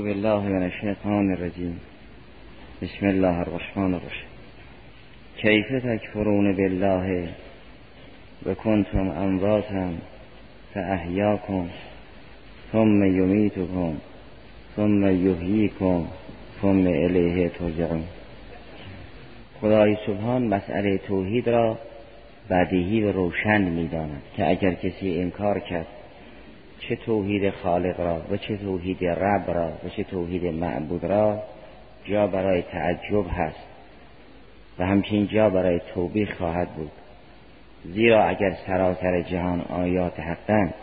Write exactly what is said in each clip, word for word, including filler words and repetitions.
بالله من الشیطان الرجیم. بسم الله الرحمن الرحیم. کیف تکفرون بالله و کنتم امواتا فاحیاکم ثم یمیتکم ثم یحییکم ثم الیه ترجعون. خدای سبحان مسئله توحید را بدیهی و روشن می‌داند که اگر کسی انکار کرد چه توحید خالق را و چه توحید رب را و چه توحید معبود را، جا برای تعجب هست و همچنین جا برای توبیخ خواهد بود. زیرا اگر سراسر جهان آیات حقاً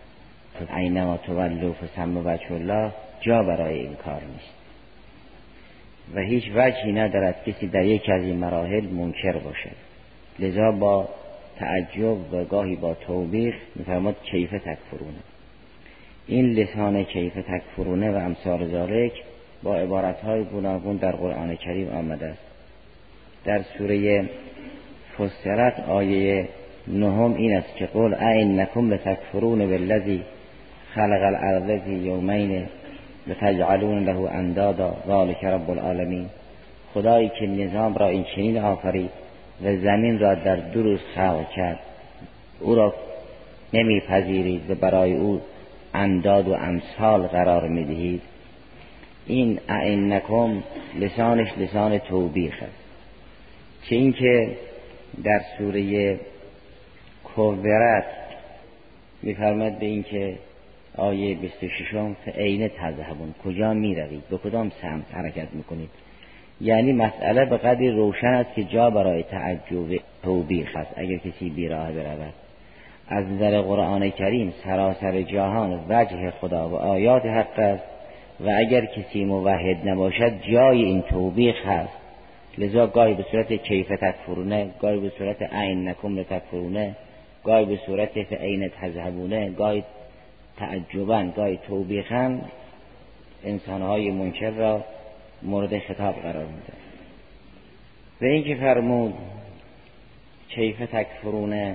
اینما تولوا فثم وجه الله، جا برای این کار نیست و هیچ وجهی ندارد کسی در یک از این مراحل منکر باشد. لذا با تعجب و گاهی با توبیخ می‌فرماد کیف تکفرونه. این لسان کیف تکفرونه و امثال ذالک با عبارت‌های گوناگون در قرآن کریم آمده است. در سوره فصلت آیه نهم این است که قل ائنکم لتکفرون بالذی خلق الارض فی یومین وتجعلون له اندادا ذلک رب العالمین. خدایی که نظام را این چنین آفرید و زمین را در دو روز خلق کرد، او را نمیپذیرید و برای او انداد و امثال قرار میدهید. این ائنکم لسانش لسان توبیخ است. چه این که در سوره کوثر می‌فرماید به این که آیه بیست و شش فأین تذهبون، کجا میروید، به کدام سمت حرکت میکنید. یعنی مسئله به قدری روشن است که جا برای تعجب توبیخ است اگر کسی بیراه برود. از نظر قرآن کریم سراسر جهان وجه خدا و آیات حق است و اگر کسی موحد نباشد جای این توبیخ هست. لذا گاهی به صورت کیف تکفرونه، گاهی به صورت ائنکم لتکفرونه، گاهی به صورت فأین تذهبونه، گاهی تعجباً گاهی توبیخاً انسانهای منکر را مورد خطاب قرار میده. و این که فرمود کیف تکفرونه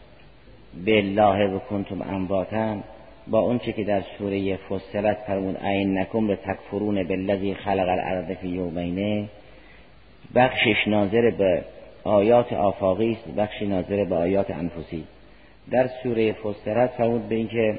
بالله و کنتم امواتا، با اون چه که در سوره فصلت فرمود ائنکم لتکفرون بالذی خلق الارض فی یومین، بخشش ناظر به آیات آفاقی است، بخشی ناظر به آیات انفسی. در سوره فصلت فرمود به این که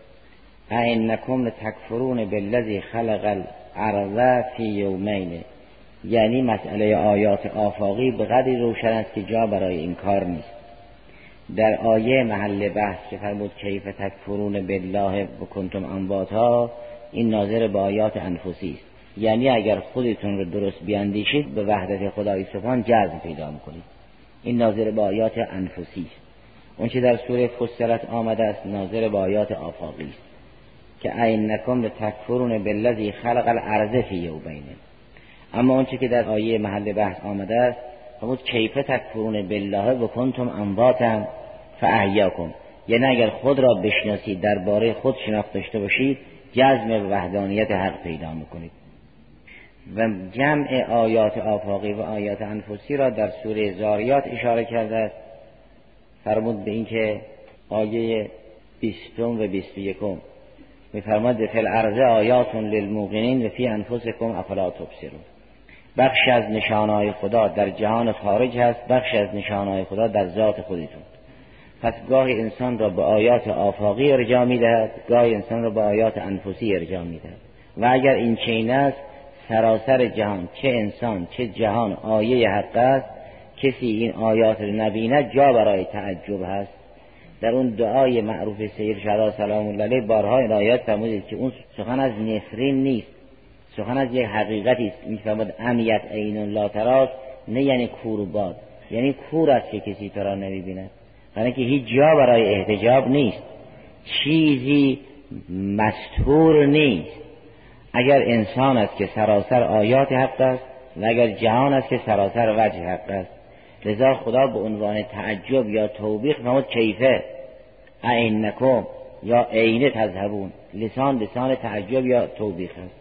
ائنکم لتکفرون بالذی خلق الارض فی یومین، یعنی مسئله آیات آفاقی به قدری روشن است که جا برای این کار نیست. در آیه محل بحث که فرمود کیف تکفرون بالله و کنتم امواتا، این ناظر به آیات انفسی است. یعنی اگر خودتون رو درست بیاندیشید به وحدت خدای سبحان جذب پیدا میکنید. این ناظر به آیات انفسی است. اون چه در سوره فصلت آمده است ناظر به آیات آفاقی است که ائنکم لتکفرون بالذی خلق الارض فی یومین. اما اون چه که در آیه محل بحث آمده است فرمود کیف تکفرون بالله و کنتم امواتا فاحیاکم، یعنی اگر خود را بشناسید، درباره خود شناخت داشته باشید، جزم به وحدانیت حق پیدا میکنید. و جمع آیات آفاقی و آیات انفسی را در سوره ذاریات اشاره کرده است. فرمود به این که آیه بیستم و بیست و یکم می‌فرماید فی الارض آیات للموقنین و فی انفسکم افلا تبصرون. بخش از نشانه‌های خدا در جهان خارج هست، بخش از نشانه‌های خدا در ذات خودتون. پس گاهی انسان را به آیات آفاقی ارجاع می‌دهد، گاهی انسان را به آیات انفسی ارجاع می‌دهد. و اگر این چنین است، سراسر جهان چه انسان چه جهان آیه حق است. کسی این آیات رو نبیند جا برای تعجب هست. در اون دعای معروف سید شهدا سلام الله علیه بارها این آیات فرمودید که اون سخن از نفرین نیست، سخن از یک حقیقتی است. می‌فرماد امیت عین لا تراست، نه یعنی کور و باد، یعنی کور است که کسی تو را نمی‌بیند، یعنی که هیچ جا برای احتجاب نیست، چیزی مستور نیست. اگر انسان است که سراسر آیات حق است و اگر جهان است که سراسر وجه حق است. لذا خدا به عنوان تعجب یا توبیخ فرمود کیفه ائنکم یا عین تذهبون. لسان لسان تعجب یا توبیخ است.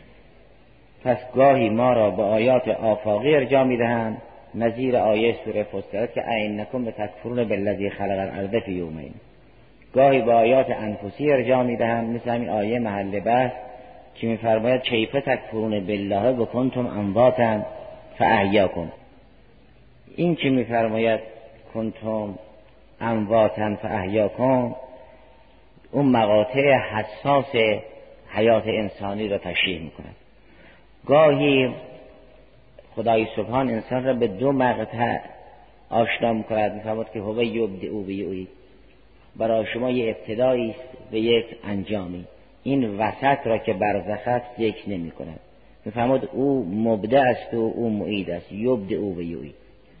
پس گاهی ما را به آیات آفاقی ارجاع می‌دهند، نظیر آیه سوره فصلت که ائنکم لتکفرون بالذی خلق الارض فی یومین. گاهی به آیات انفسی ارجاع می‌دهند، مثل همین آیه محل بحث که می‌فرماید کیف تکفرون بالله و کنتم امواتا فاحیاکم. این که می‌فرماید کنتم امواتا فاحیاکم اون مقاطع حساس حیات انسانی را تشریح می‌کند. گاهی خدای سبحان انسان را به دو مقطع آشنا می‌کند، می‌فرماید که هو یبدئ و یعید، برای شما یه ابتدایی است و یک انجامی. این وسط را که برزخ است ذکر نمی‌کند. می‌فرماید او مبدع است و او معید است، یبدئ و یعید.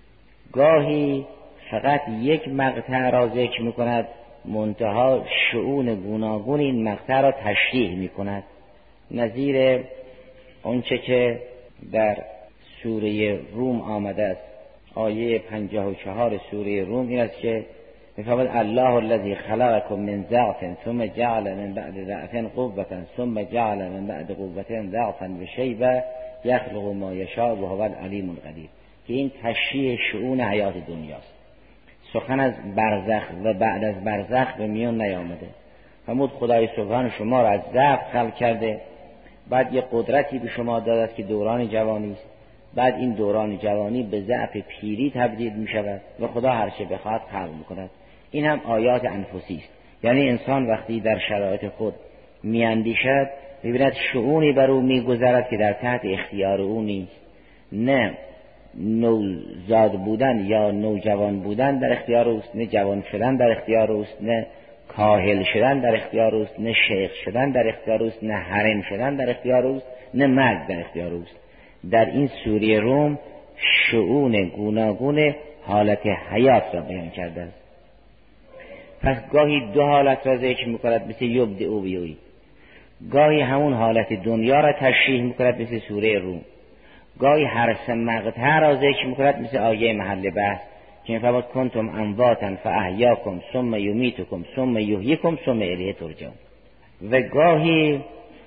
گاهی فقط یک مقطع را ذکر می‌کند، منتها شؤون گوناگون این مقطع را تشریح می‌کند. نظیر آنچه که در سوره روم آمده است، آیه پنجاه و چهار سوره روم این است که می‌فرماید الله الذی خلقکم من ضعف ثم جعل من بعد ضعف قوة ثم جعل من بعد قوة ضعفا و شیبة یخلق ما یشاء و هو العلیم القدیر، که این تشریح شؤون حیات دنیاست. سخن از برزخ و بعد از برزخ به میان نیامده. فرمود خدای سبحان شما را از ضعف خلق کرده، بعد یه قدرتی به شما داده است که دوران جوانی است، بعد این دوران جوانی به ضعف پیری تبدیل می شود و خدا هر چه بخواد خلق می کند. این هم آیات انفسی است، یعنی انسان وقتی در شرایط خود می اندیشد می‌بیند شؤونی بر او می‌گذرد که در تحت اختیار او نیست. نه نوزاد بودن یا نوجوان بودن در اختیار اوست، نه جوان شدن در اختیار اوست، نه کاهل شدن در اختیار اوست، نه شیخ شدن در اختیار اوست، نه حرم شدن در اختیار اوست، نه مرگ در اختیار اوست. در این سوره روم شؤون گوناگون حالت حیات را بیان کرده است. پس گاهی دو حالت را ذکر می‌کند مثل یبدئ و یعید، گاهی همون حالت دنیا را تشریح می‌کند مثل سوره روم، گاهی هر سه مقطع را ذکر می‌کند مثل آیه محل بحث که می‌فرماید کنتم امواتا فاحیاکم ثم یمیتکم ثم یحییکم ثم الیه ترجعون. و گاهی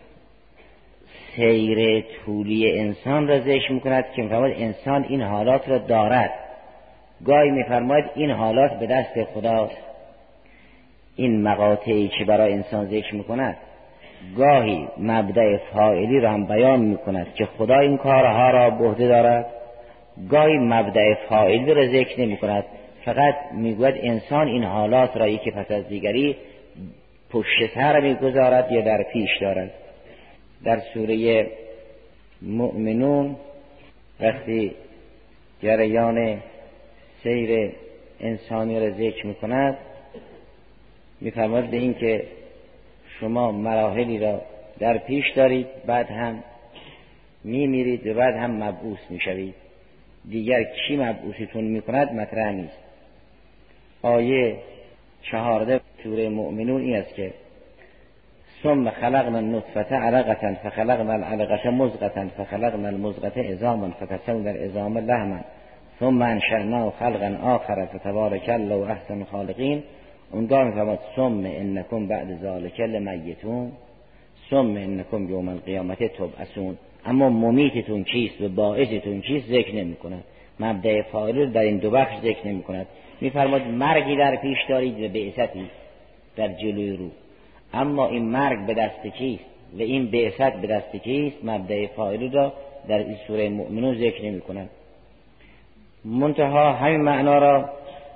سیر طولی انسان را ذکر می‌کند که می‌فرماید انسان این حالات را دارد، گاهی می‌فرماید این حالات به دست خداست. این مقاطعی که برای انسان ذکر می‌کند گاهی مبدأ فاعلی را هم بیان می‌کند که خدا این کارها را به عهده دارد، گاهی مبدأ فاعلی را ذکر نمی‌کند، فقط میگوید انسان این حالات را یکی پس از دیگری پشت سر می‌گذارد یا در پیش دارد. در سوره مؤمنون وقتی جریان سیر انسانی را ذکر می‌کند می‌فرماید به این که شما مراحلی را در پیش دارید، بعد هم میمیرید و بعد هم مبعوث میشوید، دیگر کی مبعوثتون میکند مطرح نیست. آیه چهارده سوره مؤمنون این است که ثم خلقنا النطفة علقة فخلقنا العلقة مضغة فخلقنا المضغة عظاما فكسونا العظام لحما ثم انشأناه خلقا آخر فتبارك الله احسن الخالقین. اونگاه میفرماد ثم انکم بعد ذلک لمیتون ثم انکم یوم القیامت تبعثون. اما ممیتتون کیست و باعثتون کیست ذکر نمی کند. مبدأ فاعل در این دو بخش ذکر نمی کند. میفرماد مرگی در پیش دارید و بعثتی در جلوی رو، اما این مرگ به دست کیست و این بعثت به دست کیست مبدأ فاعل را در این سوره مؤمنون ذکر نمی کند. منتها همین معنا را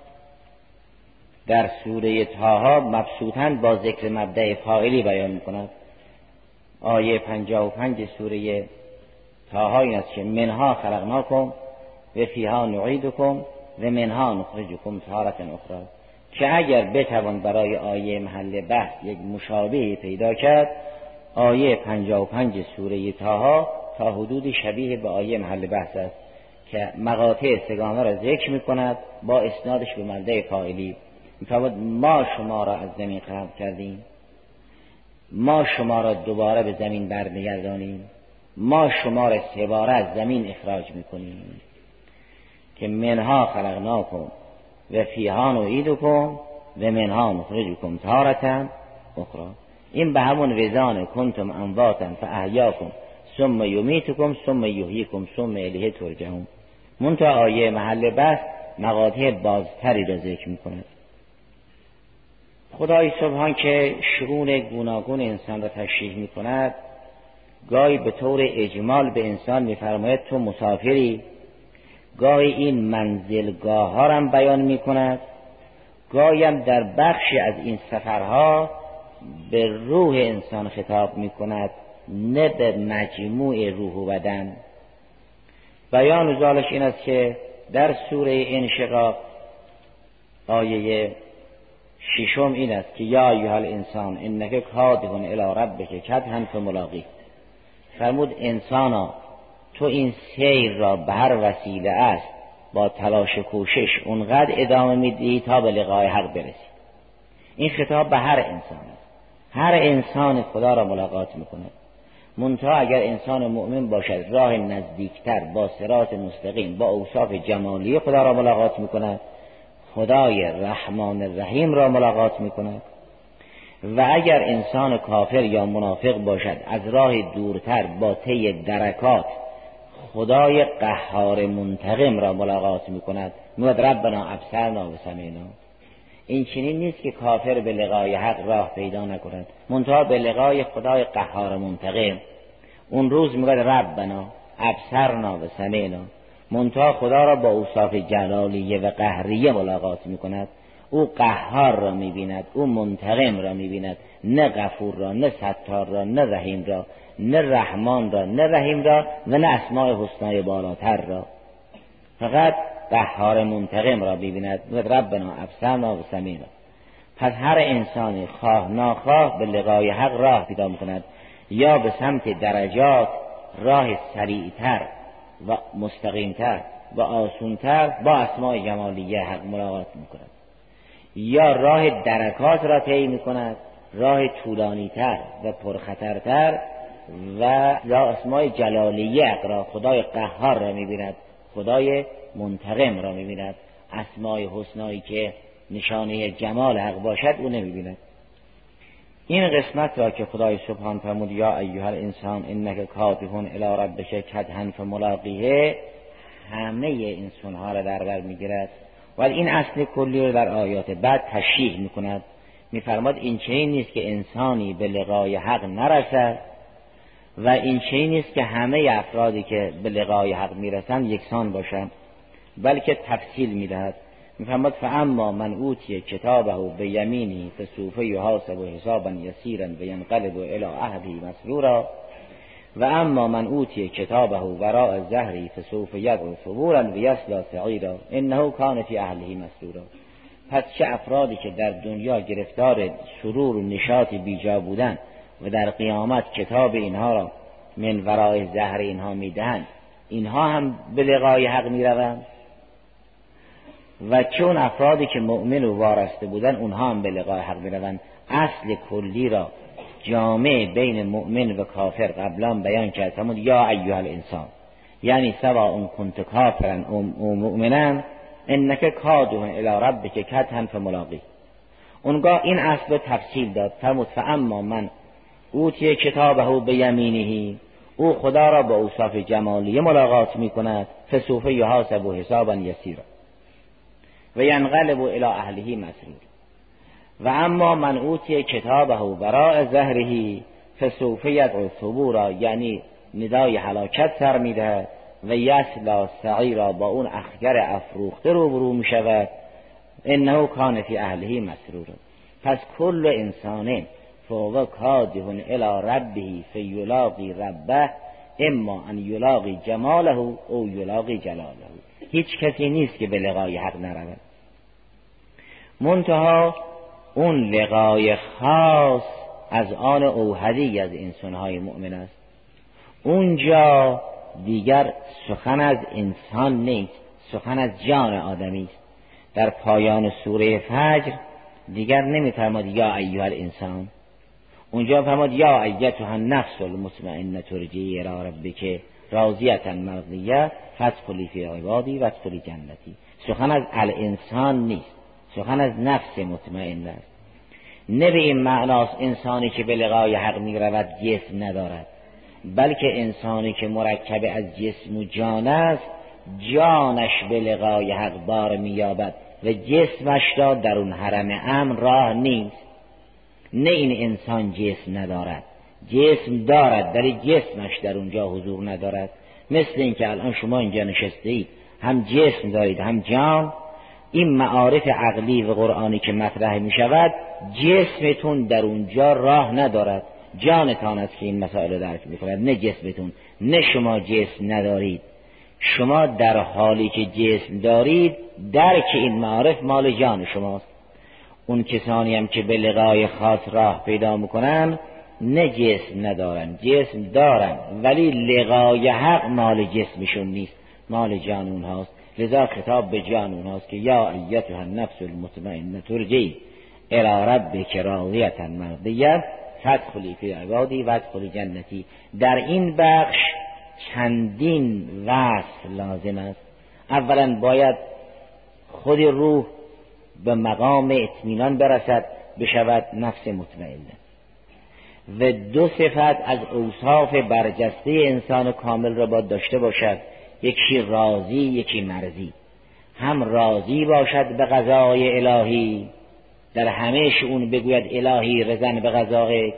در سوره طه مبسوطاً با ذکر مبدأ فاعلی بیان می‌کند. آیه پنجاه و پنج سوره طه این است که منها خلقناکم و فیها نعیدکم و منها نخرجکم تارة اخرى، که اگر بتوان برای آیه محل بحث یک مشابهی پیدا کرد، آیه پنجاه و پنج سوره طه تا حدود شبیه به آیه محل بحث است که مقاطع سگانه را ذکر می‌کند با اسنادش به مبدأ فاعلی. می‌فرماید ما شما را از زمین خلق کردیم، ما شما را دوباره به زمین برمیگردانیم، ما شما را سه باره از زمین اخراج می‌کنیم که منها خلقناکم و فیها نعیدکم و منها نخرجکم تارة اخرى. این به همون وزان کنتم امواتا فاحیاکم ثم یمیتکم ثم یحییکم ثم الیه ترجعون. منتها آیه محل بحث مقاطع بازتری را ذکر می‌کند. خدای سبحان که شؤون گوناگون انسان را تشریح می‌کند، گاهی به طور اجمال به انسان میفرماید تو مسافری، گاهی این منزلگاه ها را بیان میکند، گاهی هم در بخشی از این سفرها به روح انسان خطاب میکند، نه به مجموع روح و بدن. بیان ذالک این است که در سوره انشقاق آیه ششم این است که یا ایها الانسان انک کادح الی ربک کدحا فملاقیه. فرمود انسانا تو این سیر را به هر وسیله است با تلاش و کوشش اونقدر ادامه میدی تا به لقای حق برسی. این خطاب به هر انسان است. هر انسان خدا را ملاقات میکنه، منتها اگر انسان مؤمن باشد راه نزدیکتر با صراط مستقیم با اوصاف جمالی خدا را ملاقات میکند، خدای رحمان الرحیم را ملاقات میکند. و اگر انسان کافر یا منافق باشد از راه دورتر با طی درکات خدای قهار منتقم را ملاقات میکند. میگوید ربنا ابصرنا و سمعنا. این چنین نیست که کافر به لقای حق راه پیدا نکند، منتها به لقای خدای قهار منتقم. اون روز میگوید ربنا ابصرنا و سمعنا، منتها خدا را با اوصاف جلالیه و قهریه ملاقات میکند. او قهار را میبیند، او منتقم را میبیند، نه غفور را، نه ستار را، نه رحیم را، نه رحمان را، نه رحیم را و نه اسماء حسنای بالاتر را. فقط قهار منتقم را ببیند. ربنا ابصرنا و سمعنا. پس هر انسانی خواه ناخواه به لقای حق راه پیدا میکند، یا به سمت درجات راه سریعتر و مستقیمتر و آسونتر با اسماء جمالیه حق ملاقات میکند، یا راه درکات را طی میکند، راه طولانیتر و پرخطرتر و یا اسماء جلالیه حق را، خدای قهار را میبیند، خدای منتقم را میبیند. اسماء حسنایی که نشانه جمال حق باشد او نمیبیند. این قسمت را که خدای سبحان فرمود یا ایها الانسان انک کادح الی ربک کدحا فملاقیه، همه انسان ها را در بر میگیرد. ولی این اصل کلی رو در آیات بعد تشریح میکند. میفرماد این چنین نیست که انسانی به لقای حق نرسد و این چنین نیست که همه افرادی که به لقای حق میرسند یکسان باشند، بلکه تفصیل میدهد. میفرماد فاما من اوتی کتابه بیمینه فسوف یحاسب حسابا یسیرا و ینقلب الی اهله مسرورا و اما من اوتی کتابه وراء ظهره فسوف یدعو ثبورا و یصلی سعیرا انه کان فی اهله مسرورا. پس چه افرادی که در دنیا گرفتار سرور و نشاط بیجا بودند و در قیامت کتاب اینها را من وراء ظهر اینها میدهند، اینها هم به لقای حق میروند. و چون افرادی که مؤمن و وارسته بودن اونها هم به لقای حق میروند. اصل کلی را جامع بین مؤمن و کافر قبلا بیان کرد. فرمود یا ایها الانسان، یعنی سواء کنت کافرا او مؤمنا انک کادح الی ربک کدحا فملاقیه. اونگاه این اصل تفصیل داد. فرمود فاما من اوتی کتابه بیمینه، او خدا را با اوصاف جمالیه ملاقات میکند، فسوف یحاسب حسابا یسیرا و ینقلب الی اهله مسرور. و اما من اوتی کتابه وراء ظهره فسوف یدعو ثبورا، یعنی ندای هلاکت سر میدهد و یصلی سعیرا، با اون اخگر افروخته روبرو میشود. انه کان فی اهله مسرورا. پس کل انسان فهو کادح الی ربه فیلاقی ربه اما ان یلاقی جماله او یلاقی جلاله. هیچ کسی نیست که به لقای حق نرود، منتها اون لقای خاص از آن اوحدی از انسانهای مؤمن است. اونجا دیگر سخن از انسان نیست، سخن از جان آدمی است. در پایان سوره فجر دیگر نمی‌فرماد یا ایها الانسان، اونجا فرمود یا ایتها النفس المطمئنه ارجعی الی ربک راضیه مرضیه فادخلی فی عبادی وادخلی جنتی. سخن از الانسان نیست، سخن از نفس مطمئن است. نه به این معناست انسانی که به لقای حق می رود جسم ندارد، بلکه انسانی که مرکب از جسم و جان است جانش به لقای حق بار می یابد و جسمش را در اون حرم امن راه نیست. نه این انسان جسم ندارد، جسم دارد ولی جسمش در اونجا حضور ندارد. مثل این که الان شما اینجا نشسته اید، هم جسم دارید هم جان. این معارف عقلی و قرآنی که مطرح می شود، جسمتون در اونجا راه ندارد، جانتان است که این مسائل درک می کند، نه جسمتون. نه شما جسم ندارید، شما در حالی که جسم دارید درک این معارف مال جان شماست. اون کسانی هم که به لقای خاص راه پیدا میکنن نه جسم ندارن، جسم دارن ولی لقای حق مال جسمشون نیست، مال جان اونهاست. لذا خطاب به جان اونهاست که یا ایتها النفس المطمئنه ترجعی الی ربک راضیة مرضیة فادخلی فی عبادی وادخلی جنتی. در این بخش چندین وصف لازم است. اولا باید خود روح به مقام اطمینان برسد، بشود نفس مطمئنه. و دو صفت از اوصاف برجسته انسان کامل را باید داشته باشد، یکی راضی یکی مرضی. هم راضی باشد به قضای الهی، در همه شئون بگوید الهی رضا به قضایک،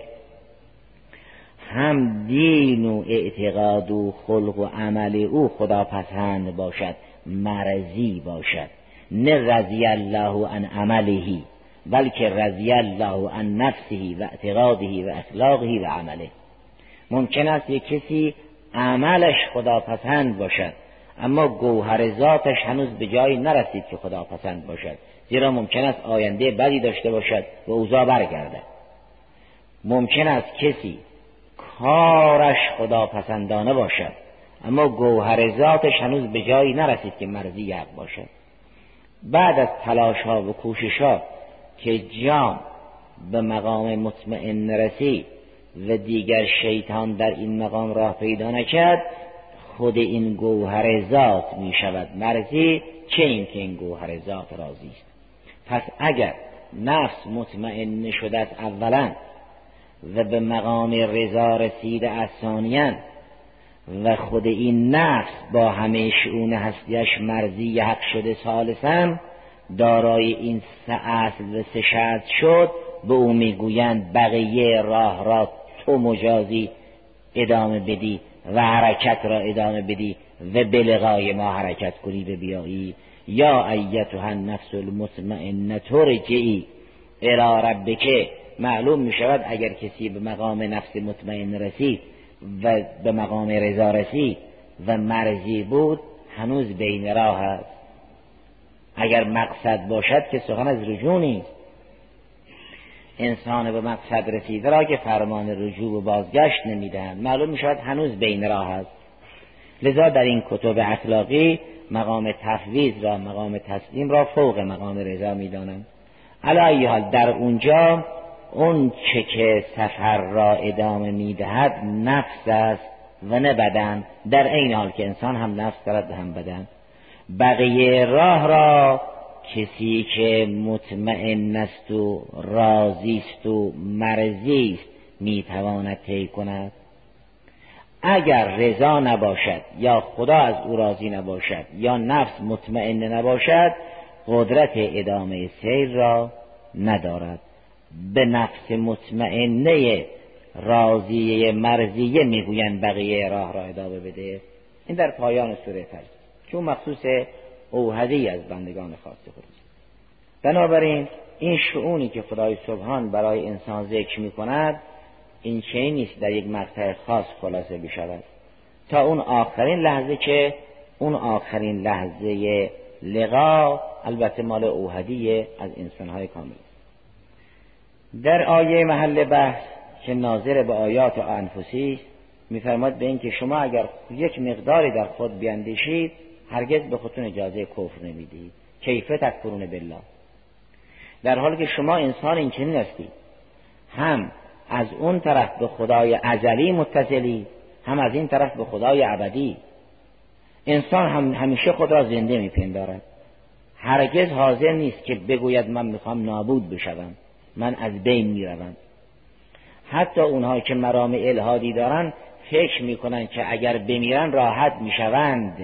هم دین و اعتقاد و خلق و عمل او خدا پسند باشد، مرضی باشد. نه رضی الله عن عمله بلکه رضی الله عن نفسه و اعتقاده و اخلاقه و عمله. ممکن است یک کسی عملش خدا پسند باشد اما گوهر ذاتش هنوز به جایی نرسید که خدا پسند باشد، زیرا ممکن است آینده بدی داشته باشد و اوضاع برگرده. ممکن است کسی کارش خدا پسندانه باشد اما گوهر ذاتش هنوز به جایی نرسید که مرضی حق باشد. بعد از تلاش ها و کوشش ها که جان به مقام مطمئن رسید و دیگر شیطان در این مقام راه پیدا نکرد، خود این گوهر ذات می شود مرضی، چه این که این گوهر ذات راضی است. پس اگر نفس مطمئن شده است اولا و به مقام رضا رسیده است ثانیاً، و خود این نفس با همه شئون هستیش مرضی حق شده ثالثاً، دارای این سه اصل و سه شرط شد، به او میگویند بقیه راه را تو مجازی ادامه بدی و حرکت را ادامه بدی و به لقای ما حرکت کنی به بیایی. یا ایتها النفس المطمئنه ترجعی الی ربک. معلوم می شود اگر کسی به مقام نفس مطمئن رسید و به مقام رضا رسید و مرضی بود، هنوز بین راه است. اگر مقصد باشد که سخن از رجوع نیست. انسان به مقصد رسیده را که فرمان رجوع و بازگشت نمیدهند، معلوم می شود هنوز بین راه است. لذا در این کتب اخلاقی مقام تفویض را، مقام تسلیم را فوق مقام رضا می دانند. علی ای حال در اونجا اون چه که سفر را ادامه می دهد نفس است و نه بدن، در این حال که انسان هم نفس دارد و هم بدن. بقیه راه را کسی که مطمئن است و راضی است و مرضی است می تواند طی کند. اگر رضا نباشد یا خدا از او راضی نباشد یا نفس مطمئن نباشد، قدرت ادامه سیر را ندارد. به نفس مطمئنه راضیه مرضیه میگویند بقیه راه را ادامه بده. این در پایان سوره فجر چون مخصوص اوحدی از بندگان خاص خودش. بنابراین این شؤونی که خدای سبحان برای انسان ذکر می کند، این چیزی نیست در یک مقطع خاص خلاصه بشود تا اون آخرین لحظه که اون آخرین لحظه لقا البته مال اوحدی از انسانهای کامل. در آیه محل بحث که ناظر به آیات و انفسی می‌فرماید به این که شما اگر یک مقداری در خود بیندیشید هرگز به خودتون اجازه کفر نمیدید. کیف تکفرون بالله، در حالی که شما انسان این چنین هستید، هم از اون طرف به خدای ازلی متصلی، هم از این طرف به خدای ابدی. انسان هم همیشه خود را زنده میپندارد، هرگز حاضر نیست که بگوید من میخوام نابود بشوم، من از بین میروم. حتی اونها که مرام الهادی دارن فکر میکنن که اگر بمیرن راحت میشوند،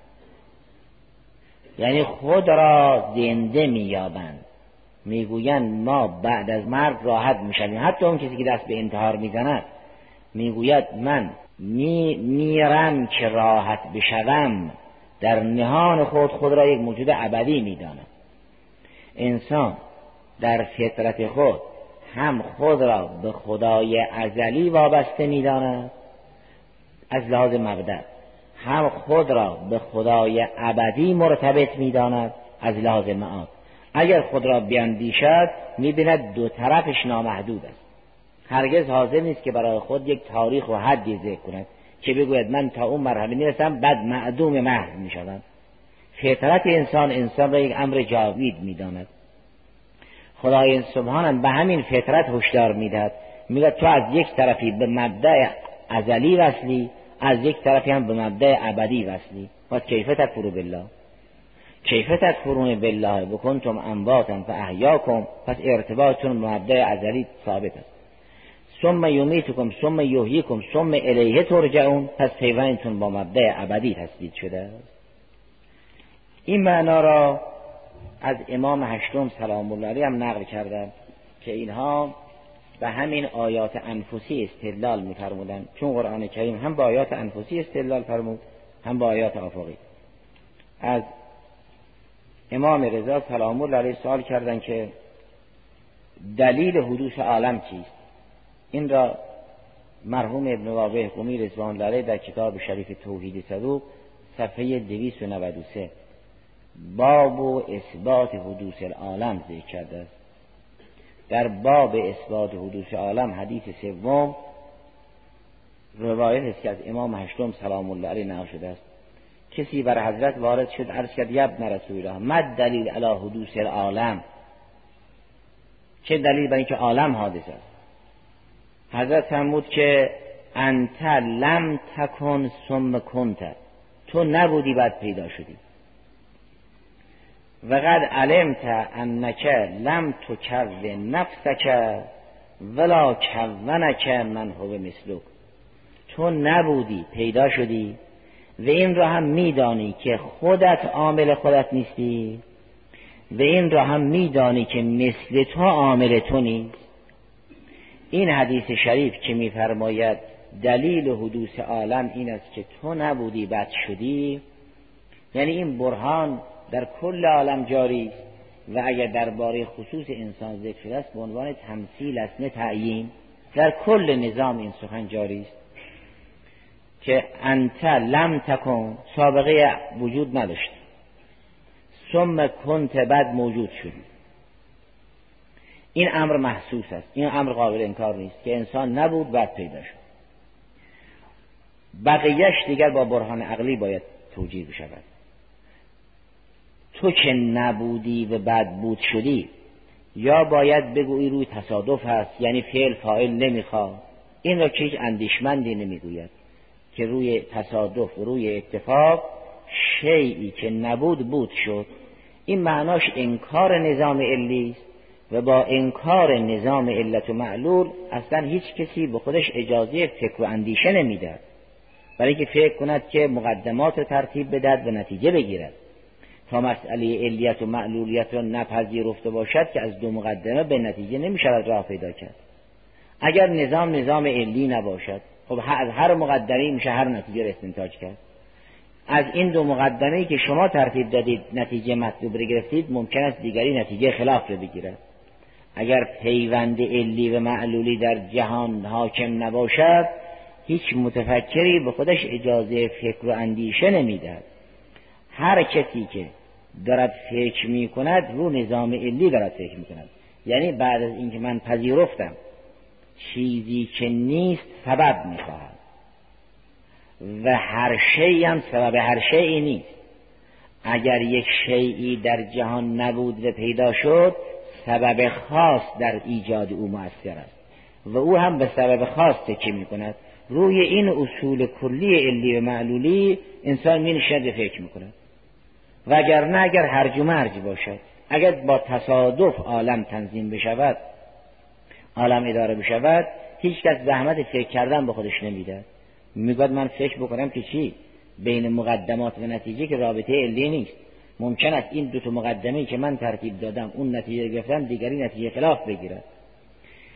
یعنی خود را زنده مییابند، میگویند ما بعد از مرگ راحت میشویم. حتی اون کسی که دست به انتحار میزند میگوید من می میرم که راحت بشوم، در نهان خود خود را یک موجود ابدی میدانم. انسان در فطرت خود هم خود را به خدای ازلی وابسته میداند از لحاظ مبدأ، هم خود را به خدای ابدی مرتبط میداند از لحاظ معاد. اگر خود را بیندیشد میبیند دو طرفش نامحدود است. هرگز حاضر نیست که برای خود یک تاریخ و حدی ذکر کند که بگوید من تا اون مرحله میرسم بعد معدوم محض میشوم. فطرت انسان انسان را یک امر جاوید میداند. خدای سبحانه به همین فطرت هشدار میدهد، میگه تو از یک طرفی به مبدأ ازلی وصلی، از یک طرفی هم به مبدأ ابدی وصلی. پس کیف تکفرون بالله، کیف تکفرون بالله و کنتم امواتا فاحیاکم. پس ارتباطتون به مبدأ ازلی ثابت است. ثم یمیتکم ثم یحییکم ثم الیه ترجعون. پس پیوندتون با مبدأ ابدی تثبیت شده است. این معنا را از امام هشتم سلام الله علیه هم نقل کردم که اینها به همین آیات انفسی استدلال می‌فرمودند، چون قرآن کریم هم با آیات انفسی استدلال فرمود هم با آیات آفاقی. از امام رضا سلام الله علیه سوال کردند که دلیل حدوث عالم چیست؟ این را مرحوم ابن واقع قمی رضوان الله علیه در کتاب شریف توحید صدوق صفحه دویست و نود و سه باب و اثبات حدوث العالم ذکر کرده است. در باب اثبات حدوث عالم حدیث سوم روایت است که از امام هشتم سلام الله علیه نقل شده است. کسی بر حضرت وارد شد، عرض کرد یا ابن رسول الله ما دلیل علی حدوث العالم؟ چه دلیل بر اینکه عالم حادث است؟ حضرت فرمود که انت لم تکن ثم کنت، تو نبودی بعد پیدا شدی. و قد علمت انک لم تکون نفسک ولا کونک من هو مثلک، تو نبودی پیدا شدی و این را هم میدانی که خودت عامل خودت نیستی و این را هم میدانی که مثل تو عامل تو نیست. این حدیث شریف که میفرماید دلیل حدوث عالم این است که تو نبودی بعد شدی، یعنی این برهان در کل عالم جاری است و اگر درباره خصوص انسان ذکر شده است به عنوان تمثیل است نه تعیین. در کل نظام این سخن جاری است که انت لم تکن، سابقه وجود نداشت، ثم کنت بعد موجود شدی. این امر محسوس است، این امر قابل انکار نیست که انسان نبود بعد پیدا شد. بقیهش دیگر با برهان عقلی باید توجیه بشود. تو که نبودی و بعد بود شدی، یا باید بگویی روی تصادف هست، یعنی فعل فاعل نمیخواد. این را که هیچ اندیشمندی نمیگوید که روی تصادف و روی اتفاق شیئی که نبود بود شد. این معناش انکار نظام علی است و با انکار نظام علت و معلول اصلا هیچ کسی به خودش اجازه فکر و اندیشه نمیدهد، برای که فکر کند که مقدمات رو ترتیب بدهد و نتیجه بگیرد. تا مسئله علیت و معلولیت را نپذیرفته باشد که از دو مقدمه به نتیجه نمی شود راه پیدا کرد. اگر نظام نظام علی نباشد، خب از هر مقدمه میشه هر نتیجه را استنتاج کرد. از این دو مقدمه‌ای که شما ترتیب دادید نتیجه مطلوب را گرفتید، ممکن است دیگری نتیجه خلاف را بگیرد. اگر پیوند علی و معلولی در جهان حاکم نباشد، هیچ متفکری به خودش اجازه فکر و اندیشه نمیدهد. هر کسی که دارد فکر می کند رو نظام علی دارد فکر می کند، یعنی بعد از اینکه من پذیرفتم چیزی که نیست سبب می خواهد و هر شیئی هم سبب هر شیئی نیست. اگر یک شیئی در جهان نبود و پیدا شد، سبب خاص در ایجاد او مؤثر است و او هم به سبب خاص تکیه می کند. روی این اصول کلی علی و معلولی انسان می نشد و فکر می کند. وگرنه اگر هرج و مرج باشد، اگر با تصادف عالم تنظیم بشود، عالم اداره بشود، هیچ کس زحمت فکر کردن به خودش نمیده. میگوید من فکر بکنم که چی؟ بین مقدمات و نتیجه که رابطه علی نیست. ممکن است این دو تا مقدمه‌ای که من ترتیب دادم اون نتیجه گرفتم دیگری نتیجه خلاف بگیرد.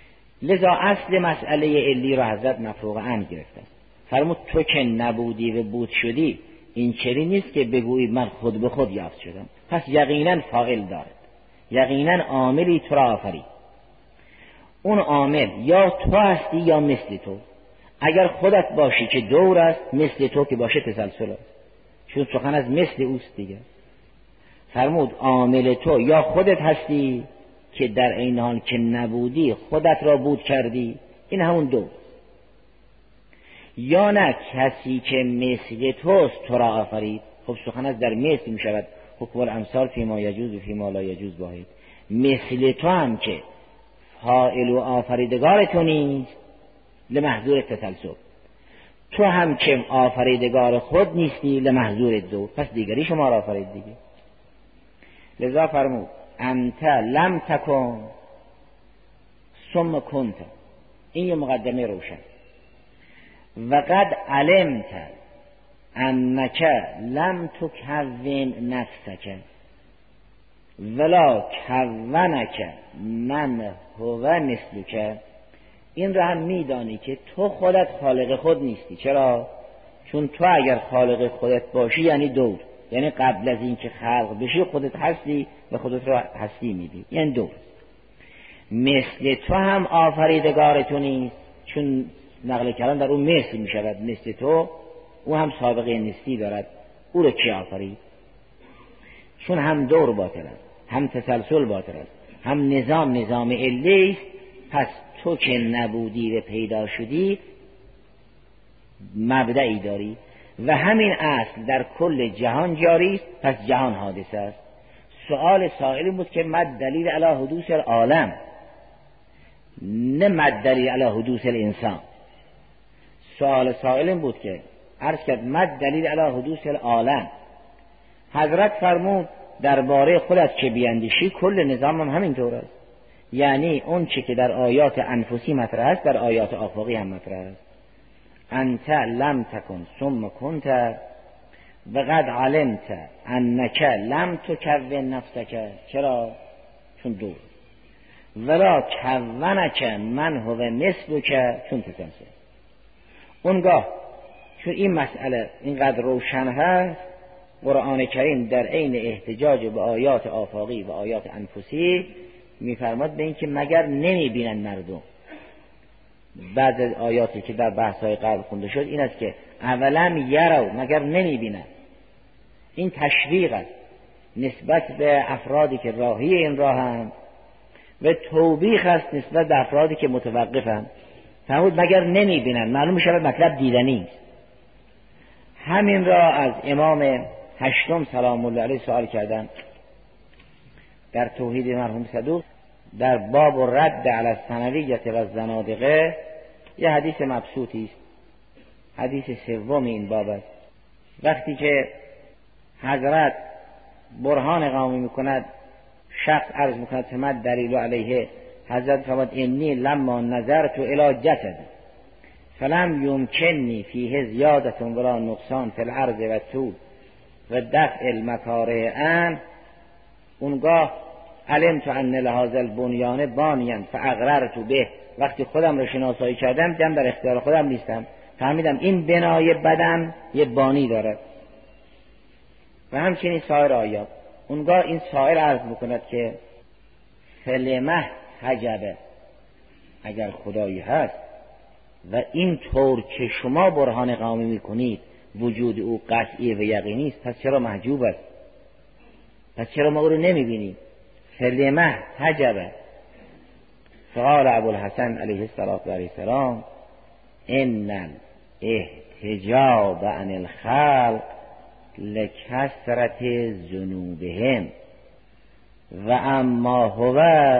لذا اصل مسئله علی را حضرت مفروغ عنه گرفته است. فرمود تو که نبودی و بود شدی، این چنین نیست که بگویی من خود به خود یافت شدم. پس یقینا فاعل دارد، یقینا عاملی تو را آفرید. اون عامل یا تو هستی یا مثل تو. اگر خودت باشی که دور است، مثل تو که باشه تسلسل است، چون سخن از مثل اوست دیگه. فرمود عامل تو یا خودت هستی که در این حال که نبودی خودت را بود کردی، این همون دو. یا نه کسی که مثل توست تو را آفرید. خب سخن از در مثل می شود، حکم الامثال فی ما یجوز و فی ما لا یجوز واحد. مثل تو هم که فاعل و آفریدگار تو نیست لمحظور تسلسل، تو هم که آفریدگار خود نیستی لمحظور دو، پس دیگری شما را آفرید دیگه. لذا فرمود انت لم تکن ثم کنت. این یه مقدمه روشن. و قد علمت انک لم تکون نفسک ولا کونک من هو مثلک. این را هم میدانی که تو خودت خالق خود نیستی. چرا؟ چون تو اگر خالق خودت باشی یعنی دور، یعنی قبل از این که خلق بشی خودت هستی و خودت را هستی میدی، یعنی دور. مثل تو هم آفریدگار تو نیست، چون نقل کلام در اون مثل می شود. مثل تو او هم سابقه نیستی دارد، او را کی آفرید؟ چون هم دور باطل است، هم تسلسل باطل است، هم نظام نظام علی است. پس تو که نبودی و پیدا شدی مبدعی داری و همین اصل در کل جهان جاری است. پس جهان حادثه است. سؤال سائلی بود که مد دلیل علی حدوث العالم، نه مد دلیل علی حدوث الانسان. سؤال سائل بود که عرض کرد مد دلیل علی حدوث العالم. حضرت فرمود درباره خودت که بیندیشی کل نظام هم همینطور است. یعنی اون چی که در آیات انفسی مطرح است در آیات آفاقی هم مطرح است. انت لم تکن ثم کنت و قد علمت انک لم تکون نفسک. چرا؟ چون دور. ولا کونک من هو مثلک، چون تسلسل. اونگاه چون این مسئله اینقدر روشن هست، قرآن کریم در عین احتجاج به آیات آفاقی و آیات انفسی میفرماد به این که مگر نمیبینن مردم. بعض از آیاتی که در بحث‌های قبل خونده شد این است که اولم یرو، مگر نمیبینن. این تشویق است نسبت به افرادی که راهی این راه هم و توبیخ است نسبت به افرادی که متوقفن. فرمود مگر نمیبینن، معلوم میشه مطلب دیدنی است. همین را از امام هشتم سلام الله علیه سوال کردن در توحید مرحوم صدوق در باب و رد علی الثنویه و الزنادقه. یه حدیث مبسوطی است، حدیث سوم این باب است. وقتی که حضرت برهان اقامه میکند، شخص عرض میکند تمد دلیل علیه. حضرت فرمود انی لما نظرت الی جسد فلم یمکننی فیه زیادة ولا نقصان فی العرض و طول و دفع المکاره ان. اونگاه علمت ان لهذا البنیان بانیا فاقررت به. وقتی خودم رو شناسایی کردم دیدم در اختیار خودم نیستم، فهمیدم این بنای بدن یه بانی دارد. و همچنین سایر آیات. اونگاه این سایر عرض میکند که فلمه حجبه، اگر خدایی هست و این طور که شما برهان اقامه میکنید وجود او قطعی و یقینی است، پس چرا محجوب است؟ پس چرا ما او رو نمیبینیم؟ فلمه حجبه. فقال ابوالحسن علیه السلام ان الاحتجاب عن الخلق لکثرت ذنوبهم و اما هو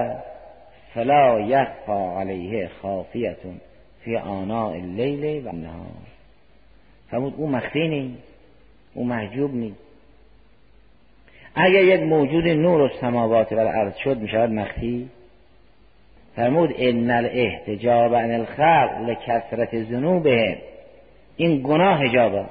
فلا یخفی علیه خافیة فی آناء اللیل و النهار. فرمود او مخفی نیست، او محجوب نیست. اگر یک موجود نور السماوات و الارض شد می شود مخفی؟ فرمود ان الاحتجاب عن الخلق لکثرت ذنوبهم. این گناه حجابه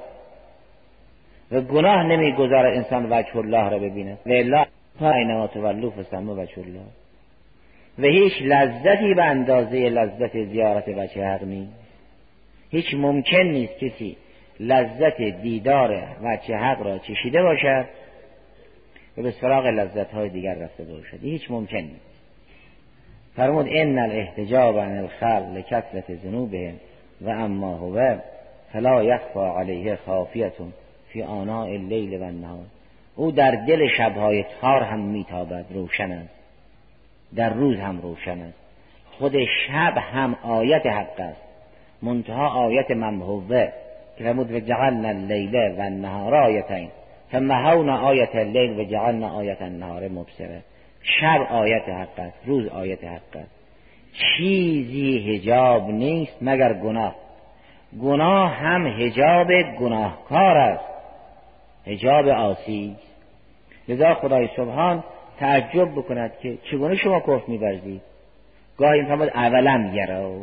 و گناه نمیگذاره انسان وجه الله را ببینه. و الا اینما تولوا فثم وجه الله. و هیچ لذتی به اندازه لذت زیارت وجه حق نیست. هیچ ممکن نیست کسی لذت دیدار وجه حق را چشیده باشد و به سراغ لذت های دیگر رفته باشد. هیچ ممکن نیست. فرمود ان الاحتجاب عن الخلق لکثرت ذنوبهم و اما هو فلا یخفی علیه خافیة فی آناء اللیل و النهار. او در دل شبهای تار هم میتابد، روشن است، در روز هم روشن است. خود شب هم آیت حق است، منتها آیت ممحوه که فرمود و جعلنا اللیل و النهار آیتین فمحونا آیت اللیل و جعلنا آیت النهار مبصره. شب آیت حق است، روز آیت حق است. چیزی حجاب نیست مگر گناه. گناه هم حجاب گناهکار است، حجاب عاصی. لذا خدای سبحان تعجب بکند که چگونه شما کفر می‌ورزید. گاهی می‌فرماید اولم یرو.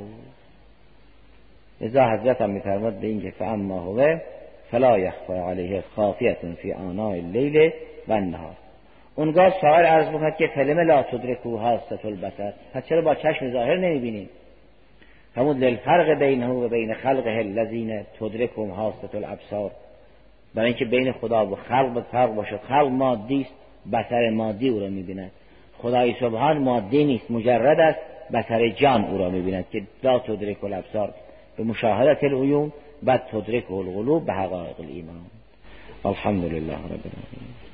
لذا حضرت هم می‌فرماد به این که فاما هو فلا یخفی علیه خافیة فی آناء اللیل و النهار. اونگاه سائل عرض می‌کند که فلم لا تدرکوا حاسة البصر، پس چرا با چشم ظاهر نمی‌بینید؟ فرمود للفرق بینه و بین خلقه الذین تدرکهم حاسة الابصار. برای اینکه بین خدا و خلق فرق باشه. خلق مادی است، بصر مادی او را می‌بیند. خدای سبحان مادی نیست، مجرد است، بصر جان او را می‌بیند که لا تدرک الابصار به مشاهدة العیون، بعد تدرک القلوب به حقایق الایمان. الحمدلله رب العالمین.